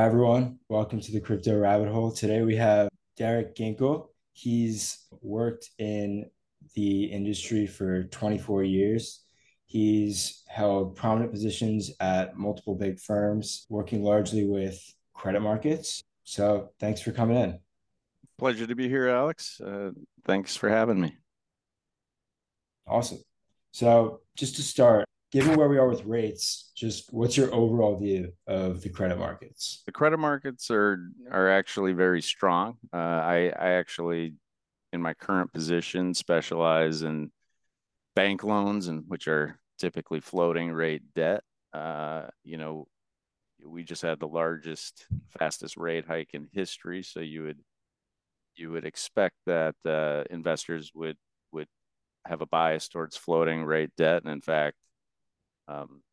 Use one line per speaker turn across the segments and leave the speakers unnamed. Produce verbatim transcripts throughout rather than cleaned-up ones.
Hi, everyone. Welcome to the Crypto Rabbit Hole. Today we have Derek Ginkle. He's worked in the industry for twenty-four years. He's held prominent positions at multiple big firms, working largely with credit markets. So thanks for coming in.
Pleasure to be here, Alex. Uh, thanks for having me.
Awesome. So just to start, given where we are with rates, just what's your overall view of the credit markets?
The credit markets are are actually very strong. Uh, I I actually, in my current position, specialize in bank loans and which are typically floating rate debt. Uh, you know, we just had the largest, fastest rate hike in history, so you would you would expect that uh, investors would would have a bias towards floating rate debt, and in fact, um,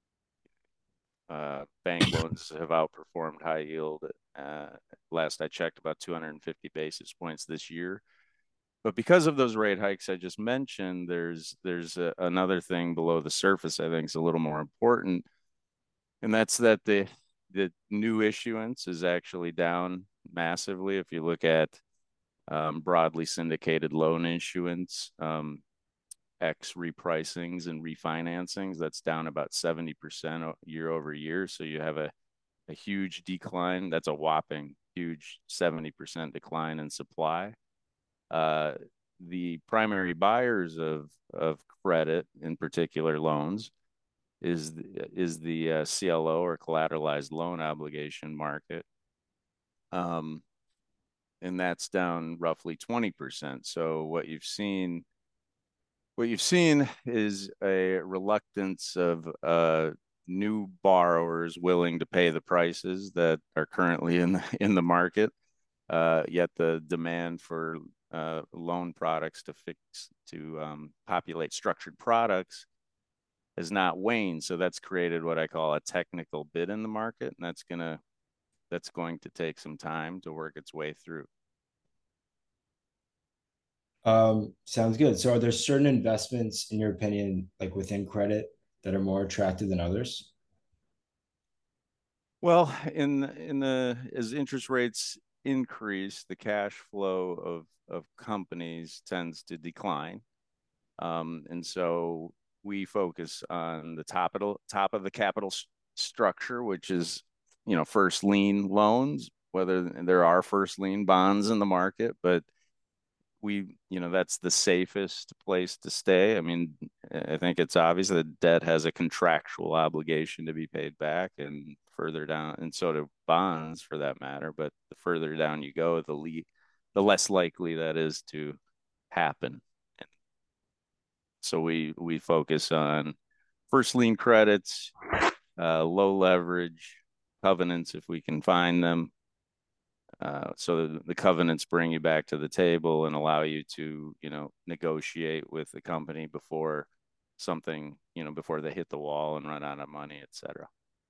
Uh, bank loans have outperformed high yield. Uh, last I checked, about two hundred fifty basis points this year. But because of those rate hikes I just mentioned, there's there's a, another thing below the surface I think is a little more important, and that's that the the new issuance is actually down massively. If you look at um, broadly syndicated loan issuance, um, X repricings and refinancings, that's down about seventy percent year over year. So you have a a huge decline. That's a whopping huge seventy percent decline in supply. Uh, the primary buyers of of credit, in particular loans, is the, is the uh, C L O or collateralized loan obligation market, um, and that's down roughly twenty percent. So what you've seen, what you've seen is a reluctance of uh, new borrowers willing to pay the prices that are currently in the, in the market. Uh, yet the demand for uh, loan products to fix to um, populate structured products has not waned. So that's created what I call a technical bid in the market, and that's gonna that's going to take some time to work its way through.
Um, sounds good. So are there certain investments, in your opinion, like within credit that are more attractive than others?
Well, in in the as interest rates increase, the cash flow of of companies tends to decline. Um, and so we focus on the top of the top of the capital s- structure, which is, you know, first lien loans, whether there are first lien bonds in the market, but we, you know, that's the safest place to stay. I mean, I think it's obvious that debt has a contractual obligation to be paid back, and further down, and so do bonds for that matter. But the further down you go, the le the less likely that is to happen. And so we we focus on first lien credits, uh, low leverage covenants if we can find them, uh, so the, the covenants bring you back to the table and allow you to, you know, negotiate with the company before something, you know, before they hit the wall and run out of money, et cetera.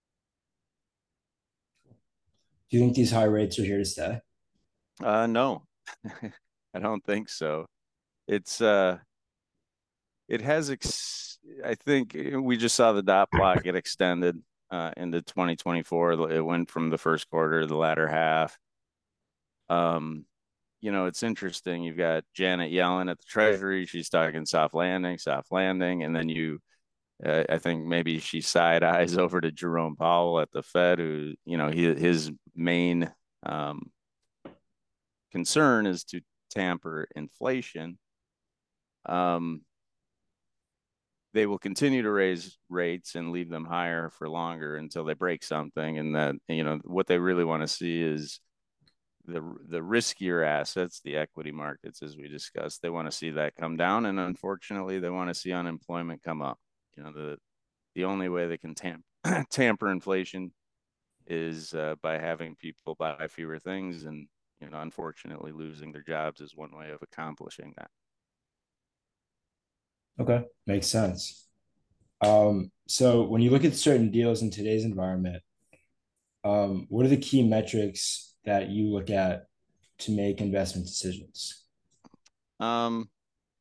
Do you think these high rates are here to stay?
Uh, no, I don't think so. It's uh, it has, ex- I think we just saw the dot plot get extended uh, into twenty twenty-four. It went from the first quarter to the latter half. Um, you know, it's interesting. You've got Janet Yellen at the Treasury. She's talking soft landing, soft landing. And then you, uh, I think maybe she side eyes over to Jerome Powell at the Fed, who, you know, he, his main um, concern is to tamper inflation. Um, they will continue to raise rates and leave them higher for longer until they break something. And that, you know, what they really want to see is the the riskier assets, the equity markets, as we discussed, they want to see that come down, and unfortunately, they want to see unemployment come up. You know, the the only way they can tamp tamper inflation is uh, by having people buy fewer things, and you know, unfortunately, losing their jobs is one way of accomplishing that.
Okay, makes sense. Um, so when you look at certain deals in today's environment, um, what are the key metrics that you look at to make investment decisions?
Um,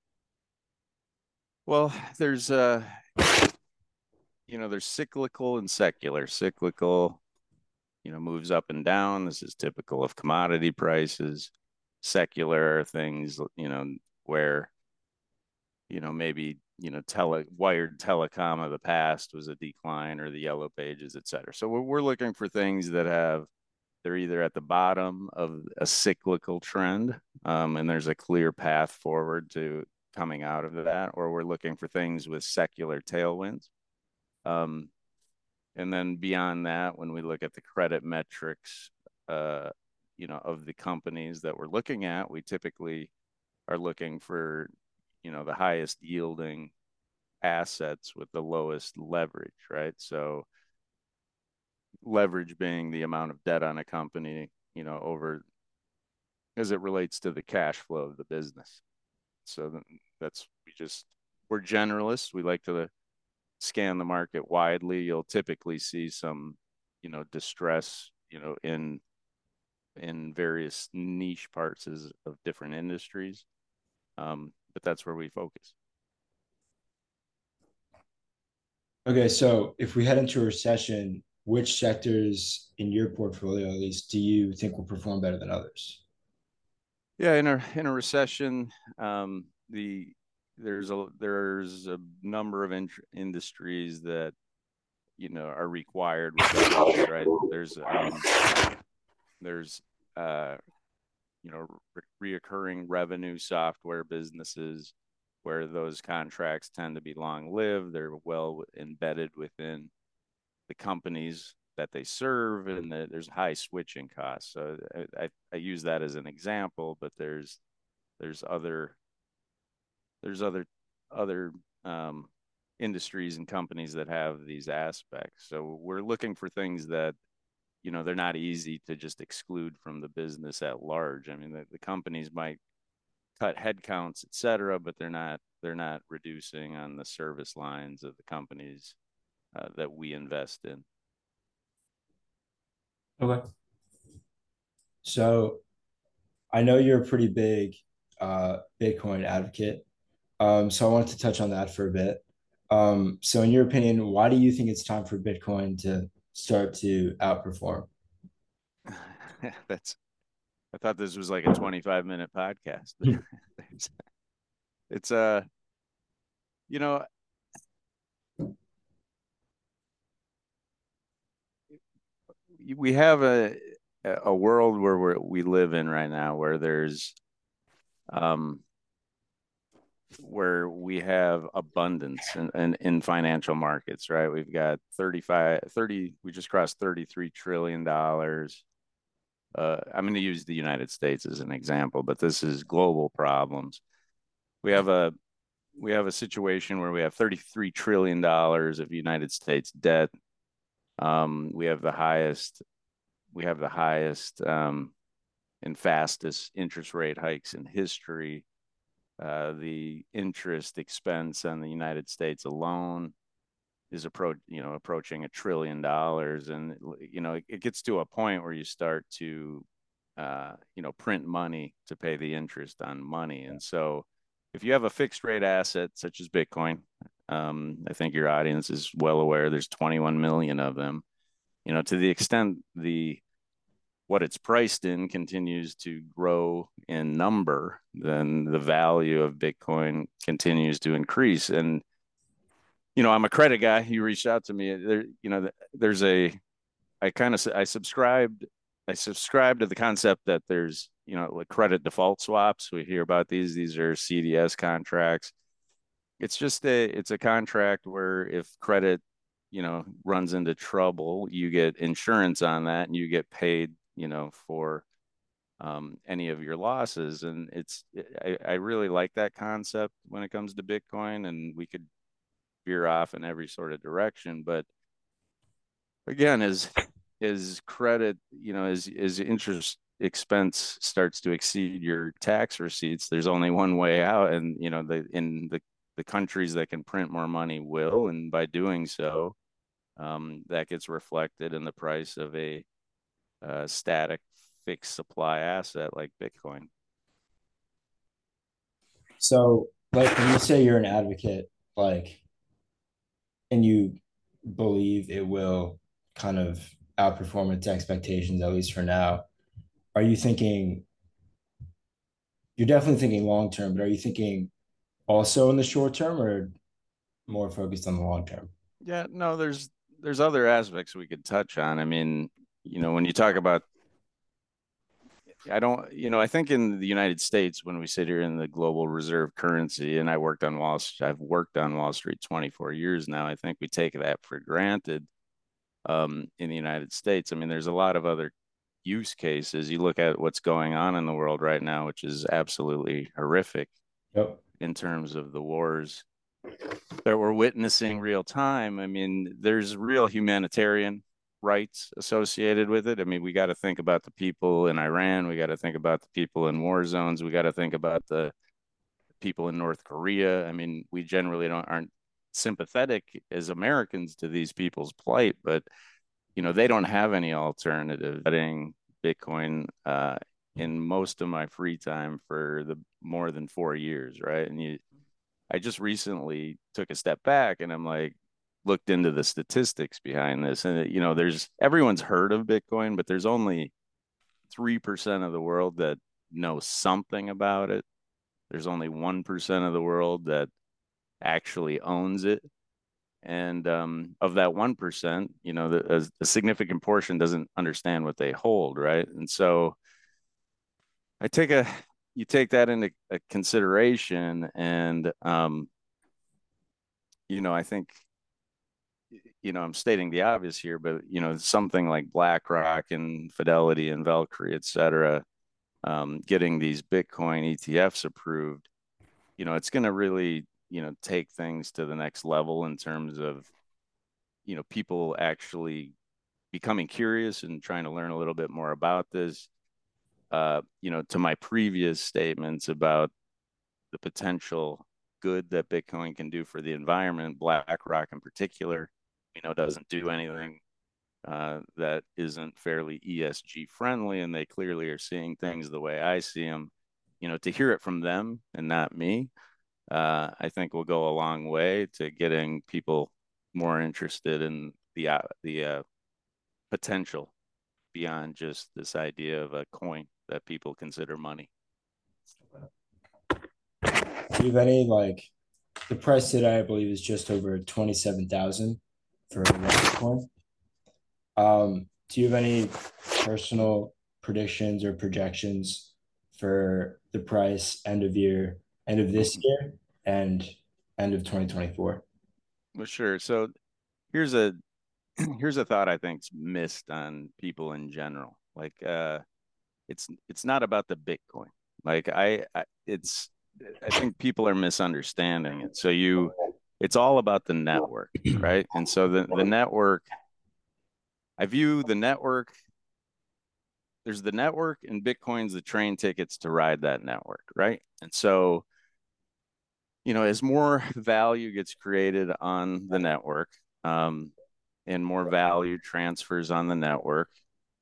well, there's uh, you know, there's cyclical and secular. Cyclical you know, moves up and down. This is typical of commodity prices. Secular things, you know, where, you know, maybe, you know, tele wired telecom of the past was a decline, or the yellow pages, et cetera. So we're, we're looking for things that have, they're either at the bottom of a cyclical trend, um, and there's a clear path forward to coming out of that, or we're looking for things with secular tailwinds. Um, and then beyond that, when we look at the credit metrics, uh, you know, of the companies that we're looking at, we typically are looking for, you know, the highest yielding assets with the lowest leverage, right? So leverage being the amount of debt on a company, you know, over, as it relates to the cash flow of the business. So that's, we just, we're generalists. We like to scan the market widely. You'll typically see some, you know, distress, you know, in in various niche parts of different industries. Um, but that's where we focus.
Okay, so if we head into a recession, which sectors in your portfolio, at least, do you think will perform better than others?
Yeah, in a in a recession, um, the there's a there's a number of in- industries that, you know, are required regardless, right? There's um, there's uh, you know, re- reoccurring revenue software businesses where those contracts tend to be long lived. They're well embedded within the companies that they serve, and the, there's high switching costs. So I, I, I use that as an example, but there's there's other there's other other um, industries and companies that have these aspects. So we're looking for things that, you know, they're not easy to just exclude from the business at large. I mean, the, the companies might cut headcounts, et cetera, but they're not they're not reducing on the service lines of the companies uh, that we invest in.
Okay. So I know you're a pretty big uh, Bitcoin advocate. Um, so I wanted to touch on that for a bit. Um, so in your opinion, why do you think it's time for Bitcoin to start to outperform?
That's I thought this was like a twenty-five minute podcast. it's, it's uh you know, we have a a world where we're, we live in right now where there's um where we have abundance in, in, in financial markets, right? We've got thirty-five, thirty, we just crossed thirty-three trillion dollars. Uh, I'm going to use the United States as an example, but this is global problems. We have a we have a situation where we have thirty-three trillion dollars of United States debt. Um, we have the highest we have the highest um, and fastest interest rate hikes in history. Uh, the interest expense on the United States alone is approach you know approaching a trillion dollars, and you know it, it gets to a point where you start to uh, you know print money to pay the interest on money, and so if you have a fixed rate asset such as Bitcoin, um, I think your audience is well aware there's twenty-one million of them. You know, to the extent the what it's priced in continues to grow in number, then the value of Bitcoin continues to increase. And, you know, I'm a credit guy. You reached out to me. There, you know, there's a, I kind of, I subscribed, I subscribe to the concept that there's, you know, like credit default swaps. We hear about these. These are C D S contracts. It's just a, it's a contract where if credit, you know, runs into trouble, you get insurance on that and you get paid, you know, for um, any of your losses. And it's, I, I really like that concept when it comes to Bitcoin, and we could veer off in every sort of direction. But again, as, as credit, you know, as, as interest expense starts to exceed your tax receipts, there's only one way out. And, you know, the, in the, the countries that can print more money will, and by doing so, um, that gets reflected in the price of a, a static fixed supply asset like Bitcoin.
So, like, when you say you're an advocate, like, and you believe it will kind of outperform its expectations, at least for now. Are you thinking, you're definitely thinking long term, but are you thinking also in the short term or more focused on the long term?
Yeah, no, there's there's other aspects we could touch on. I mean, you know, when you talk about, I don't, you know, I think in the United States, when we sit here in the global reserve currency, and I worked on Wall Street, I've worked on Wall Street twenty-four years now. I think we take that for granted um, in the United States. I mean, there's a lot of other use cases. You look at what's going on in the world right now, which is absolutely horrific
Yep.
in terms of the wars that we're witnessing real time. I mean, there's real humanitarian rights associated with it. I mean, we got to think about the people in Iran. We got to think about the people in war zones. We got to think about the people in North Korea. I mean, we generally don't aren't sympathetic as Americans to these people's plight, but you know, they don't have any alternative. Studying Bitcoin uh, in most of my free time for the more than four years, right? And you I just recently took a step back and I'm like, looked into the statistics behind this. And, you know, there's everyone's heard of Bitcoin, but there's only three percent of the world that know something about it. There's only one percent of the world that actually owns it. And um, of that one percent, you know, the, a, a significant portion doesn't understand what they hold, right? And so I take a, you take that into a consideration and, um, you know, I think you know, I'm stating the obvious here, but you know, something like BlackRock and Fidelity and Valkyrie, et cetera, um, getting these Bitcoin E T Fs approved, you know, it's going to really, you know, take things to the next level in terms of, you know, people actually becoming curious and trying to learn a little bit more about this. Uh, you know, to my previous statements about the potential good that Bitcoin can do for the environment, BlackRock in particular, you know, doesn't do anything uh, that isn't fairly E S G friendly, and they clearly are seeing things the way I see them. You know, to hear it from them and not me, uh, I think will go a long way to getting people more interested in the uh, the uh, potential beyond just this idea of a coin that people consider money.
Do you have any like the price today, I believe, is just over twenty-seven thousand for one Bitcoin. Um, do you have any personal predictions or projections for the price end of year, end of this year, and end of twenty twenty-four?
Well, sure. So here's a here's a thought I think's missed on people in general. Like, uh, it's it's not about the Bitcoin. Like I, I it's I think people are misunderstanding it. So you, it's all about the network, right? And so the the network, I view the network. There's the network, and Bitcoin's the train tickets to ride that network, right? And so, you know, as more value gets created on the network, um, and more value transfers on the network,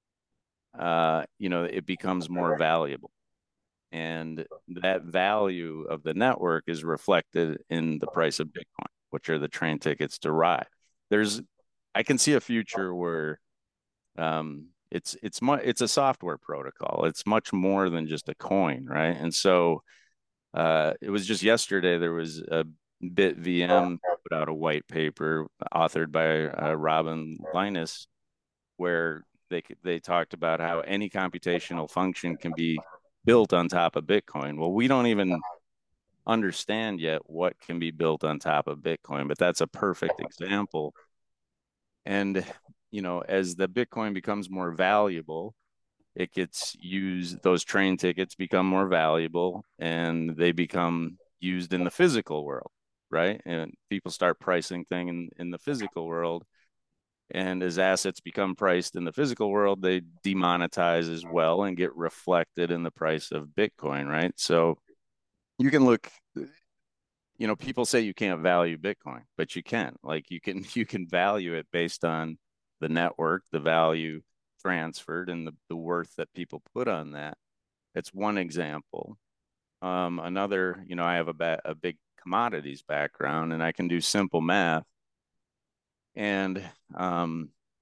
uh, you know, it becomes more valuable. And that value of the network is reflected in the price of Bitcoin, which are the train tickets to ride. There's, I can see a future where um, it's it's much it's a software protocol. It's much more than just a coin, right? And so uh, it was just yesterday there was a BitVM put out a white paper authored by uh, Robin Linus where they they talked about how any computational function can be built on top of Bitcoin. Well, we don't even understand yet what can be built on top of Bitcoin, but that's a perfect example. And you know, as the Bitcoin becomes more valuable, it gets used, those train tickets become more valuable and they become used in the physical world, right? And people start pricing things in, in the physical world. And as assets become priced in the physical world, they demonetize as well and get reflected in the price of Bitcoin, right? So you can look, you know, people say you can't value Bitcoin, but you can. Like you can you can value it based on the network, the value transferred, and the, the worth that people put on that. That's one example. Um, another, you know, I have a, ba- a big commodities background and I can do simple math. And um,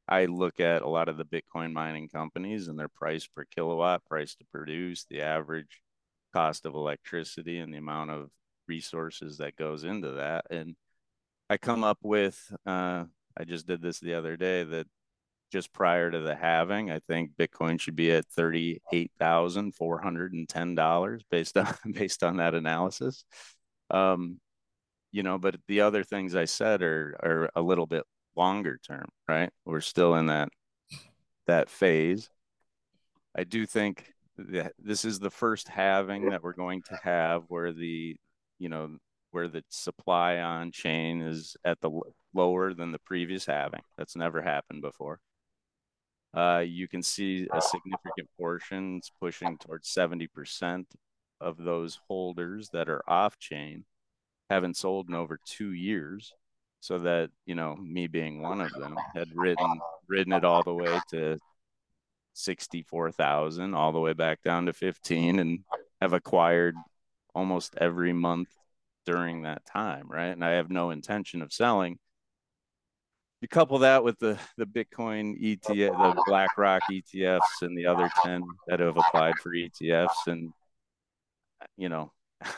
I look at a lot of the Bitcoin mining companies and their price per kilowatt, price to produce, the average cost of electricity, and the amount of resources that goes into that. And I come up with, uh, I just did this the other day, that just prior to the halving, I think Bitcoin should be at thirty-eight thousand four hundred ten dollars based on based on that analysis. Um, you know, but the other things I said are are a little bit longer term, right? We're still in that that phase. I do think that this is the first halving that we're going to have where the, you know, where the supply on chain is at the lower than the previous halving. That's never happened before. Uh, you can see a significant portion, it's pushing towards seventy percent of those holders that are off chain haven't sold in over two years. So that, you know, me being one of them, had written ridden it all the way to sixty-four thousand, all the way back down to fifteen, and have acquired almost every month during that time, right? And I have no intention of selling. You couple that with the the Bitcoin E T F, the BlackRock E T Fs, and the other ten that have applied for E T Fs, and you know,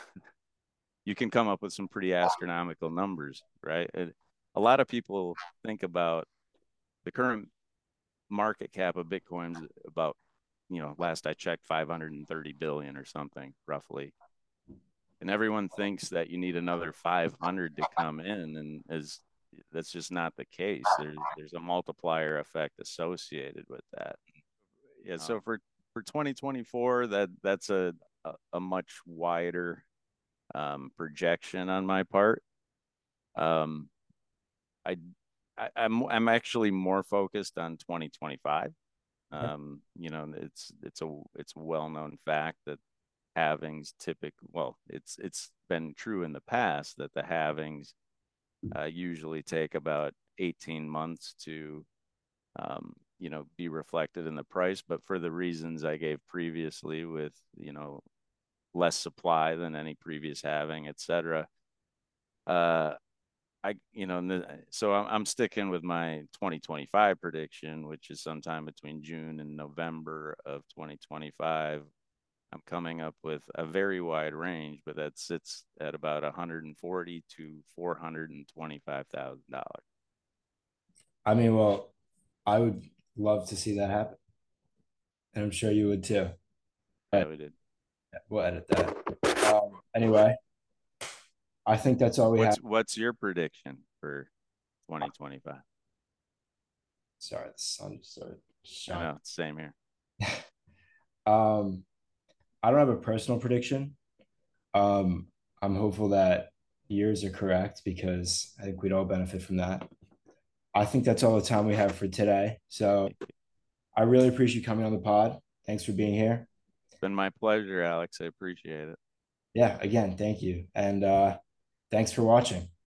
you can come up with some pretty astronomical numbers, right? It, a lot of people think about the current market cap of Bitcoin's about, you know, last I checked, five hundred thirty billion or something roughly. And everyone thinks that you need another five hundred to come in, and is that's just not the case. There's there's a multiplier effect associated with that. Yeah, so for for twenty twenty-four, that that's a a, a much wider um, projection on my part. Um, I, I I'm I'm actually more focused on twenty twenty-five. Um, you know, it's it's a it's a well-known fact that halvings typic well, it's it's been true in the past that the halvings uh, usually take about eighteen months to um, you know, be reflected in the price. But for the reasons I gave previously, with, you know, less supply than any previous halving, et cetera. Uh, I, you know, so I'm, I'm sticking with my twenty twenty-five prediction, which is sometime between June and November of twenty twenty-five. I'm coming up with a very wide range, but that sits at about one hundred forty to four hundred twenty-five thousand dollars.
I mean, well, I would love to see that happen, and I'm sure you would too.
Yeah,
But
we did.
we'll edit that. Um, anyway, I think that's all we have.
What's what's your prediction for twenty twenty-five?
Sorry, the sun started
I
shining.
know, same here.
um, I don't have a personal prediction. Um, I'm hopeful that yours are correct because I think we'd all benefit from that. I think that's all the time we have for today. So I really appreciate you coming on the pod. Thanks for being here.
It's been my pleasure, Alex. I appreciate it.
Yeah, again, thank you. And uh, thanks for watching.